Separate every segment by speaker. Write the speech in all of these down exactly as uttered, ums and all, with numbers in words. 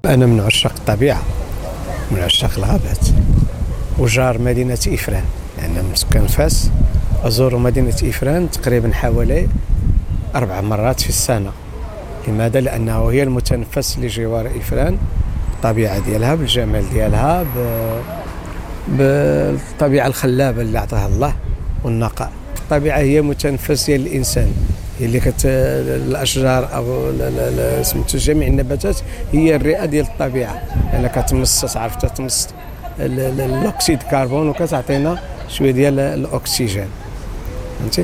Speaker 1: أنا من عشاق الطبيعة، من عشاق الغابات، وجار مدينة إفران. أنا يعني من سكان فاس، أزور مدينة إفران تقريبا حوالي أربع مرات في السنة. لماذا؟ لأنه هي المتنفس لجوار إفران، الطبيعة ديالها بالجمال ديالها، بالطبيعة الخلابة اللي أعطاها الله والنقاء. الطبيعة هي متنفس ديال الإنسان، هي اللي كت الأشجار أو سميتو جميع النباتات هي الرئة ديال الطبيعة، لأنها يعني كتمص، تعرف تمص الأكسيد كربون وكتعطينا شوية ديال الأكسجين، فهمتي؟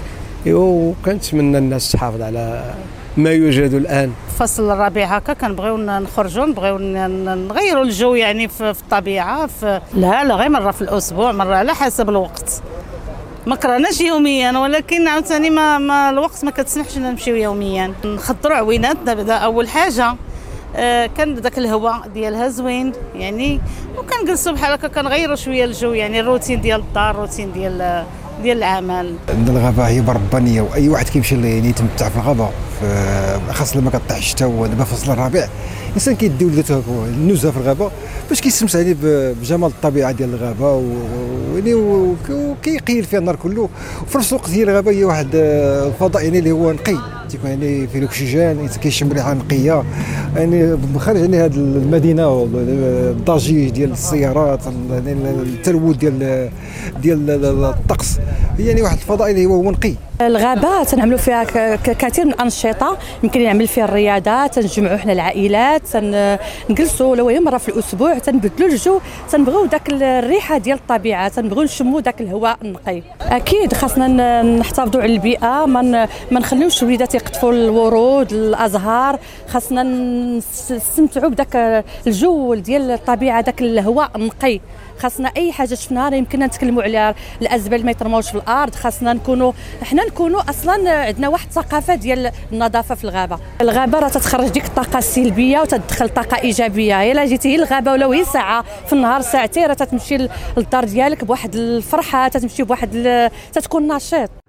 Speaker 1: وكنتمنى الناس تحافظ على ما يوجد الآن.
Speaker 2: فصل الربيع هكا كنبغيو نخرجوا، نبغيو نغيروا الجو يعني في الطبيعة. في لا لا غير مرة في الأسبوع، مرة على حسب الوقت. ما كرهناش يوميا، ولكن عاوتاني ما, ما الوقت ما كتسمحش نمشيو يوميا. نخضروا عويناتنا بدا اول حاجه. آه كان داك الهواء ديالها زوين يعني، وكنجلسوا بحال هكا كنغيروا شويه الجو، يعني الروتين ديال الدار، الروتين ديال ديال العمل.
Speaker 3: عندنا الغابه هي بربانيه، واي واحد كيمشي يعني يتمتع في الغابه، خاصه لما كطيح الشتاء ودابا فصل الربيع الانسان كيدي ولدته النزهه في الغابه باش كيستمتع يعني بجمال الطبيعه ديال الغابه، ويعني وكيقيل فيها النهار كله. وفي نفس الوقت هي الغابه هي واحد الفضاء يعني اللي هو نقي، تيكون يعني فيه الاكسجين، كيشم ريحه نقيه يعني بخارج يعني هذه المدينه، الضجيج ديال السيارات، التلوث ديال ديال الطقس، يعني واحد الفضاء اللي هو نقي.
Speaker 4: الغابة تنعملوا فيها كثير من الأنشطة، يمكن نعمل فيها الرياضات، تنجمعوا حنا العائلات، تنجلسوا لو هي مرة في الأسبوع، تنبدلوا الجو، تنبغيو داك الريحة ديال الطبيعة، تنبغيو نشموا داك الهواء النقي. أكيد خاصنا نحتفظوا على البيئة، ما ما نخليوش الوليدات يقطفوا الورود، الأزهار، خاصنا نستمتعوا بداك الجو ديال الطبيعة، داك الهواء النقي. خاصنا اي حاجه شفناها يمكننا نتكلموا عليها، الازبال ما يترموش في الارض، خاصنا نكونوا حنا نكونوا اصلا عندنا واحد الثقافه ديال النظافه في الغابه. الغابه راه تتخرج ديك الطاقه السلبيه وتدخل طاقه ايجابيه. الا جيتي للغابه ولو هي ساعه في النهار، ساعتين، راه تتمشي للدار ديالك بواحد الفرحه، تتمشي بواحد تتكون نشيط.